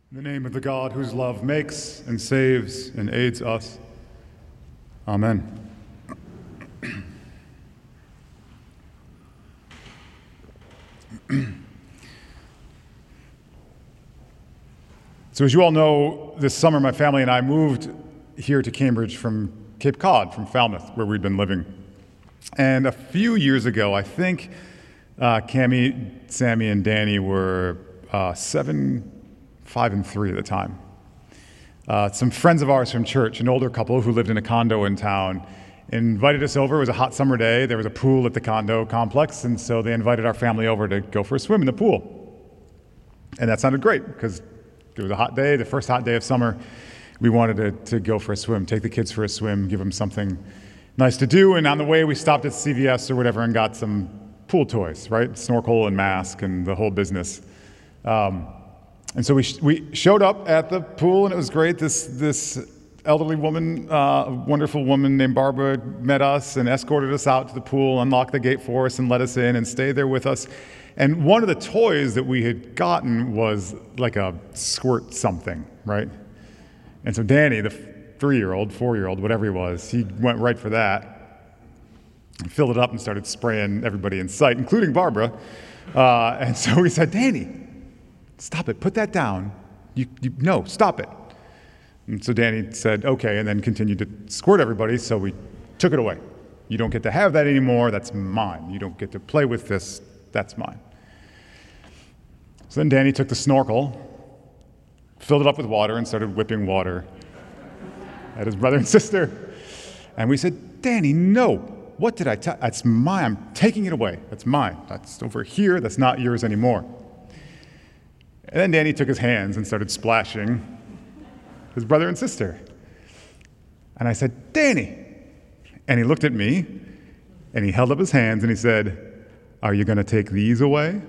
In the name of the God whose love makes and saves and aids us. Amen. So as you all know, this summer my family and I moved here to Cambridge from Cape Cod, from Falmouth, where we'd been living. And a few years ago, I think Cammie, Sammy, and Danny were 7, 5, and 3 at the time. Some friends of ours from church, an older couple who lived in a condo in town, invited us over. It was a hot summer day. There was a pool at the condo complex, and so they invited our family over to go for a swim in the pool. And that sounded great, because it was a hot day, the first hot day of summer. We wanted to go for a swim, take the kids for a swim, give them something nice to do. And on the way, we stopped at CVS or whatever and got some pool toys, right? Snorkel and mask and the whole business. And so we showed up at the pool, and it was great. This elderly woman, wonderful woman named Barbara, met us and escorted us out to the pool, unlocked the gate for us, and let us in and stayed there with us. And one of the toys that we had gotten was like a squirt something, right? And so Danny, the 3-year-old, 4-year-old, whatever he was, he went right for that and filled it up and started spraying everybody in sight, including Barbara. And so we said, Danny, stop it, put that down. No, stop it. And so Danny said, okay, and then continued to squirt everybody, so we took it away. You don't get to have that anymore, that's mine. You don't get to play with this, that's mine. So then Danny took the snorkel, filled it up with water, and started whipping water at his brother and sister. And we said, Danny, no, what did I tell you? That's mine, I'm taking it away, that's mine. That's over here, that's not yours anymore. And then Danny took his hands and started splashing his brother and sister. And I said, Danny. And he looked at me, and he held up his hands, and he said, are you going to take these away?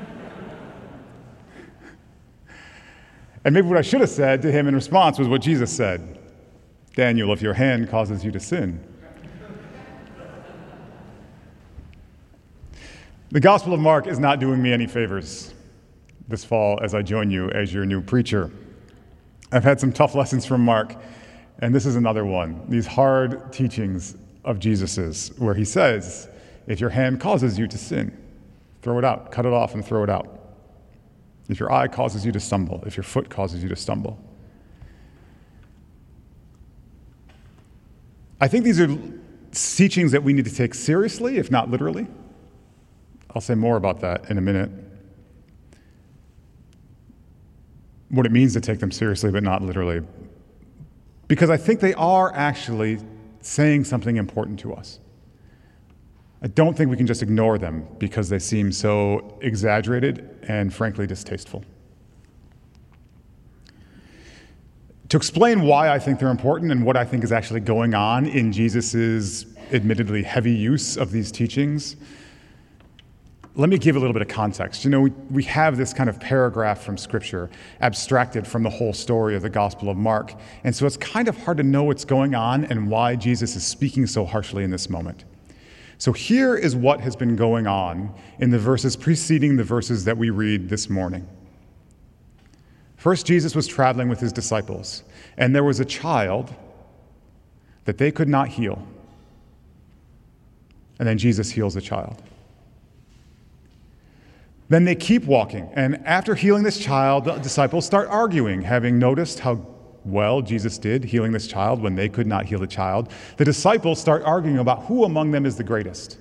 And maybe what I should have said to him in response was what Jesus said, Daniel, if your hand causes you to sin. The Gospel of Mark is not doing me any favors this fall as I join you as your new preacher. I've had some tough lessons from Mark, and this is another one. These hard teachings of Jesus's, where he says, if your hand causes you to sin, throw it out, cut it off and throw it out. If your eye causes you to stumble, if your foot causes you to stumble. I think these are teachings that we need to take seriously, if not literally. I'll say more about that in a minute. What it means to take them seriously, but not literally. Because I think they are actually saying something important to us. I don't think we can just ignore them because they seem so exaggerated and frankly distasteful. To explain why I think they're important and what I think is actually going on in Jesus's admittedly heavy use of these teachings, let me give a little bit of context. You know, we have this kind of paragraph from Scripture abstracted from the whole story of the Gospel of Mark, and so it's kind of hard to know what's going on and why Jesus is speaking so harshly in this moment. So here is what has been going on in the verses preceding the verses that we read this morning. First, Jesus was traveling with his disciples, and there was a child that they could not heal. And then Jesus heals the child. Then they keep walking, and after healing this child, the disciples start arguing, having noticed how well Jesus did healing this child when they could not heal the child. The disciples start arguing about who among them is the greatest.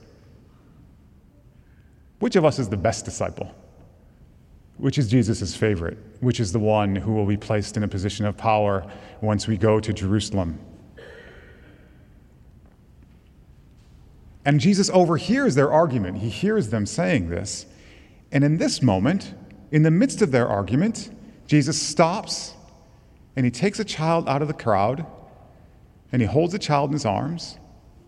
Which of us is the best disciple? Which is Jesus' favorite? Which is the one who will be placed in a position of power once we go to Jerusalem? And Jesus overhears their argument. He hears them saying this. And in this moment, in the midst of their argument, Jesus stops and he takes a child out of the crowd and he holds the child in his arms.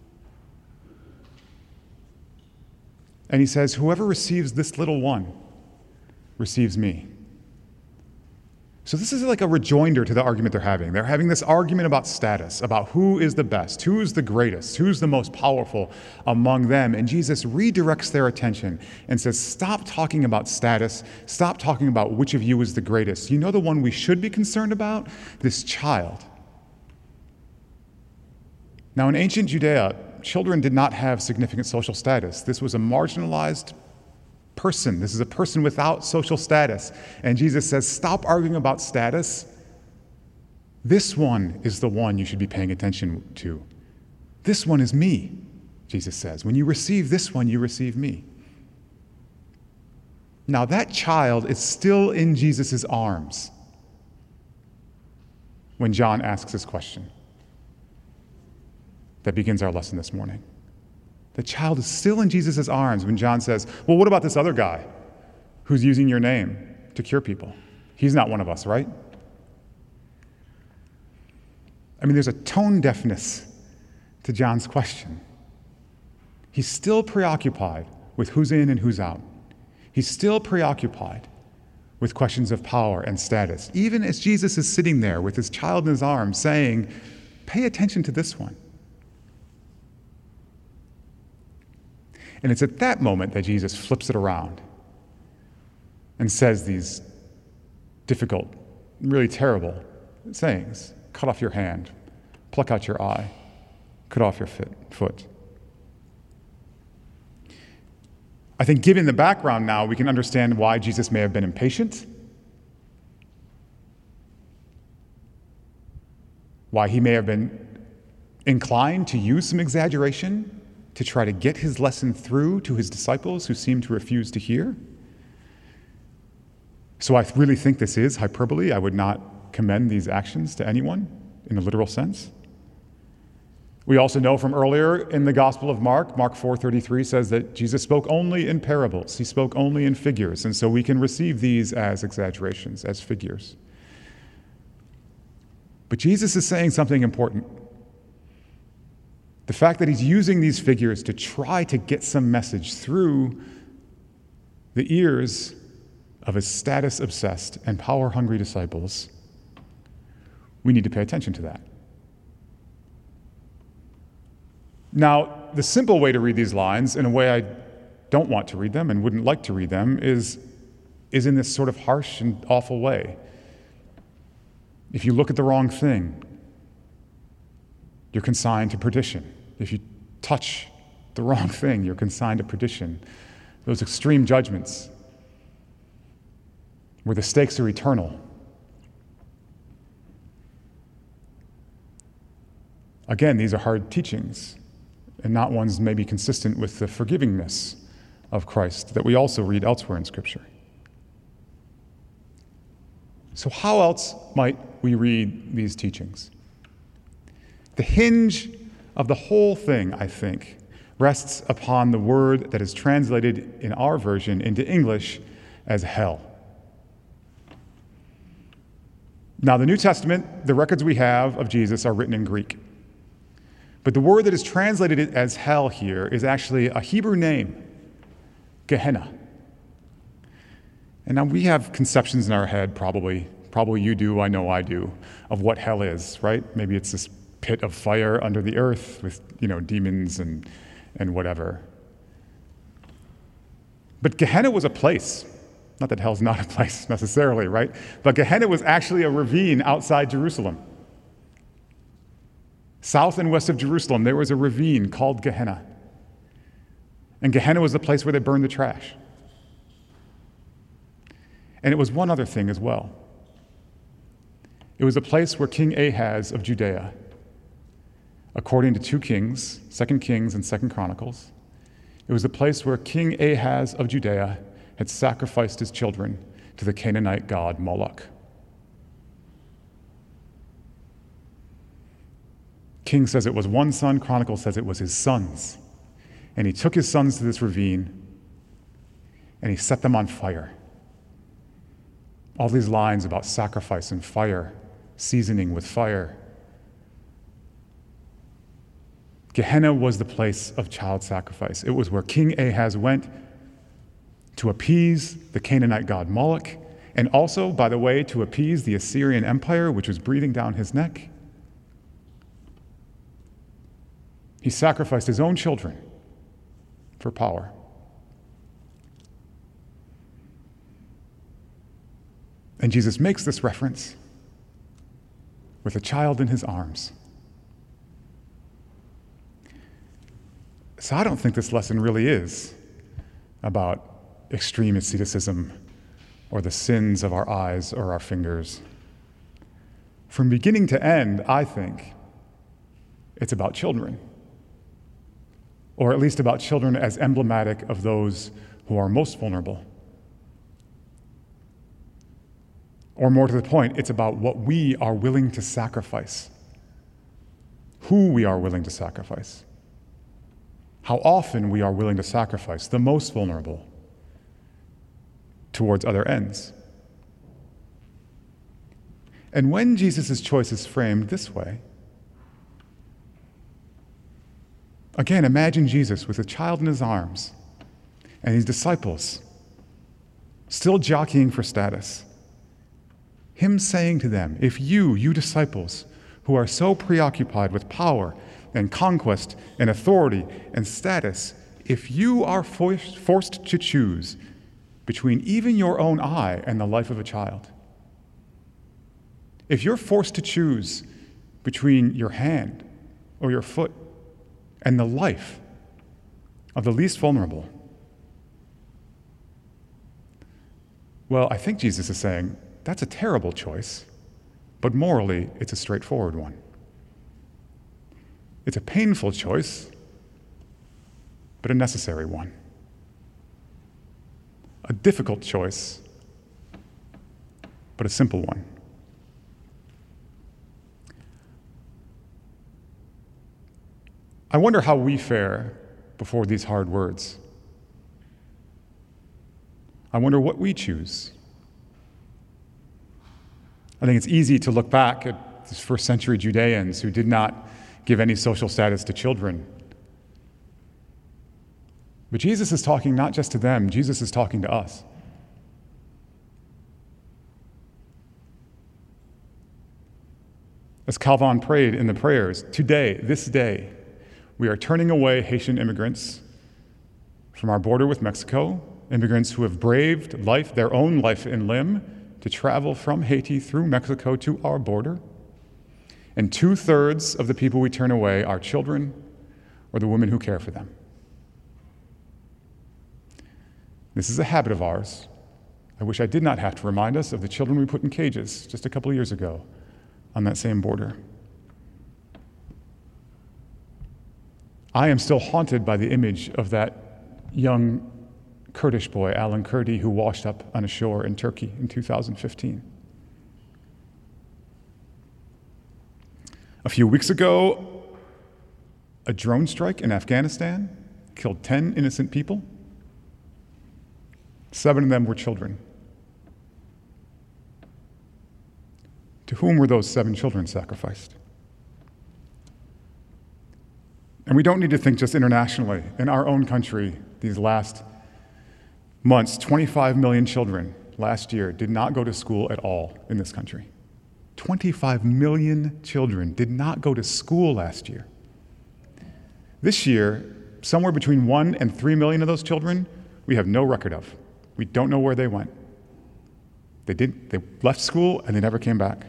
And he says, whoever receives this little one receives me. So this is like a rejoinder to the argument they're having. They're having this argument about status, about who is the best, who is the greatest, who's the most powerful among them. And Jesus redirects their attention and says, stop talking about status. Stop talking about which of you is the greatest. You know the one we should be concerned about? This child. Now, in ancient Judea, children did not have significant social status. This was a marginalized person. This is a person without social status. And Jesus says, stop arguing about status. This one is the one you should be paying attention to. This one is me, Jesus says. When you receive this one, you receive me. Now that child is still in Jesus' arms when John asks this question. That begins our lesson this morning. The child is still in Jesus' arms when John says, well, what about this other guy who's using your name to cure people? He's not one of us, right? I mean, there's a tone deafness to John's question. He's still preoccupied with who's in and who's out. He's still preoccupied with questions of power and status, even as Jesus is sitting there with his child in his arms saying, pay attention to this one. And it's at that moment that Jesus flips it around and says these difficult, really terrible sayings. Cut off your hand, pluck out your eye, cut off your foot. I think given the background now, we can understand why Jesus may have been impatient, why he may have been inclined to use some exaggeration to try to get his lesson through to his disciples who seem to refuse to hear. So I really think this is hyperbole. I would not commend these actions to anyone in a literal sense. We also know from earlier in the Gospel of Mark 4:33 says that Jesus spoke only in parables. He spoke only in figures. And so we can receive these as exaggerations, as figures. But Jesus is saying something important. The fact that he's using these figures to try to get some message through the ears of his status-obsessed and power-hungry disciples, we need to pay attention to that. Now, the simple way to read these lines, in a way I don't want to read them and wouldn't like to read them, is in this sort of harsh and awful way. If you look at the wrong thing, you're consigned to perdition. If you touch the wrong thing, you're consigned to perdition. Those extreme judgments where the stakes are eternal. Again, these are hard teachings, and not ones maybe consistent with the forgivingness of Christ that we also read elsewhere in Scripture. So how else might we read these teachings? The hinge of the whole thing, I think, rests upon the word that is translated in our version into English as hell. Now, the New Testament, the records we have of Jesus are written in Greek. But the word that is translated as hell here is actually a Hebrew name, Gehenna. And now we have conceptions in our head, probably you do, I know I do, of what hell is, right? Maybe it's this pit of fire under the earth with, demons and whatever. But Gehenna was a place. Not that hell's not a place necessarily, right? But Gehenna was actually a ravine outside Jerusalem. South and west of Jerusalem, there was a ravine called Gehenna. And Gehenna was the place where they burned the trash. And it was one other thing as well. It was a place where King Ahaz of Judea, according to 2 Kings, 2 Kings and 2 Chronicles, it was a place where King Ahaz of Judea had sacrificed his children to the Canaanite god Moloch. King says it was one son, Chronicle says it was his sons. And he took his sons to this ravine and he set them on fire. All these lines about sacrifice and fire, seasoning with fire. Gehenna was the place of child sacrifice. It was where King Ahaz went to appease the Canaanite god Moloch and also, by the way, to appease the Assyrian Empire, which was breathing down his neck. He sacrificed his own children for power. And Jesus makes this reference with a child in his arms. So I don't think this lesson really is about extreme asceticism or the sins of our eyes or our fingers. From beginning to end, I think it's about children, or at least about children as emblematic of those who are most vulnerable. Or more to the point, it's about what we are willing to sacrifice, who we are willing to sacrifice, how often we are willing to sacrifice the most vulnerable towards other ends. And when Jesus' choice is framed this way, again, imagine Jesus with a child in his arms and his disciples still jockeying for status. Him saying to them, if you disciples, who are so preoccupied with power and conquest and authority and status, if you are forced to choose between even your own eye and the life of a child, if you're forced to choose between your hand or your foot and the life of the least vulnerable, well, I think Jesus is saying, that's a terrible choice, but morally, it's a straightforward one. It's a painful choice, but a necessary one. A difficult choice, but a simple one. I wonder how we fare before these hard words. I wonder what we choose. I think it's easy to look back at these first century Judeans who did not give any social status to children. But Jesus is talking not just to them, Jesus is talking to us. As Calvin prayed in the prayers, today, this day, we are turning away Haitian immigrants from our border with Mexico, immigrants who have braved life, their own life in limb, to travel from Haiti through Mexico to our border. And 2/3 of the people we turn away are children or the women who care for them. This is a habit of ours. I wish I did not have to remind us of the children we put in cages just a couple of years ago on that same border. I am still haunted by the image of that young Kurdish boy, Alan Kurdi, who washed up on a shore in Turkey in 2015. A few weeks ago, a drone strike in Afghanistan killed 10 innocent people. 7 of them were children. To whom were those 7 children sacrificed? And we don't need to think just internationally. In our own country, these last months, 25 million children last year did not go to school at all in this country. 25 million children did not go to school last year. This year, somewhere between 1 and 3 million of those children, we have no record of. We don't know where they went. They left school and they never came back.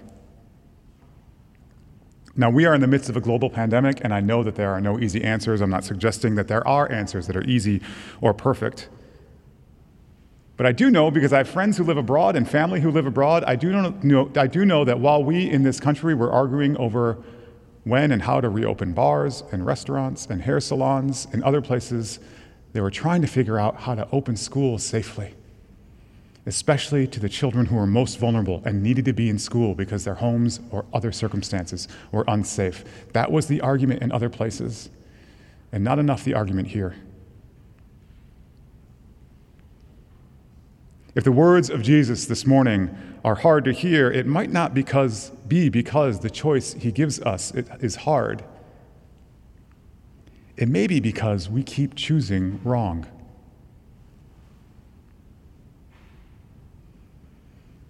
Now, we are in the midst of a global pandemic, and I know that there are no easy answers. I'm not suggesting that there are answers that are easy or perfect. But I do know, because I have friends who live abroad and family who live abroad, I do know that while we in this country were arguing over when and how to reopen bars and restaurants and hair salons and other places, they were trying to figure out how to open schools safely, especially to the children who were most vulnerable and needed to be in school because their homes or other circumstances were unsafe. That was the argument in other places, and not enough the argument here. If the words of Jesus this morning are hard to hear, it might not be because the choice he gives us is hard. It may be because we keep choosing wrong.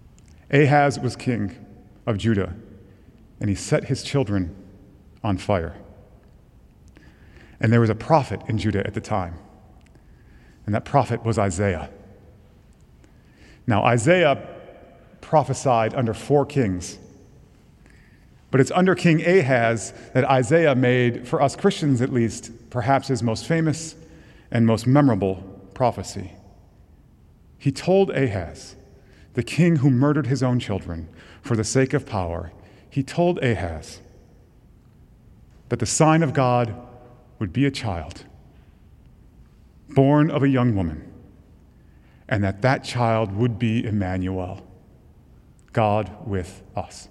Ahaz was king of Judah, and he set his children on fire. And there was a prophet in Judah at the time, and that prophet was Isaiah. Now, Isaiah prophesied under 4 kings, but it's under King Ahaz that Isaiah made, for us Christians at least, perhaps his most famous and most memorable prophecy. He told Ahaz, the king who murdered his own children for the sake of power, he told Ahaz that the sign of God would be a child, born of a young woman, and that that child would be Emmanuel, God with us.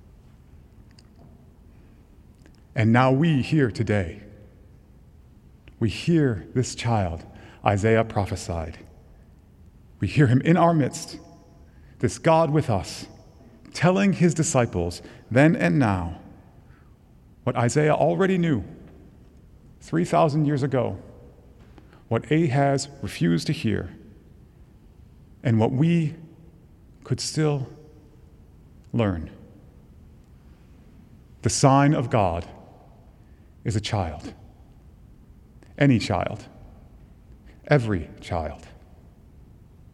And now we here today, we hear this child Isaiah prophesied. We hear him in our midst, this God with us, telling his disciples then and now what Isaiah already knew 3,000 years ago, what Ahaz refused to hear, and what we could still learn. The sign of God is a child. Any child. Every child.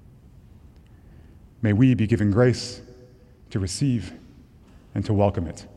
May we be given grace to receive and to welcome it.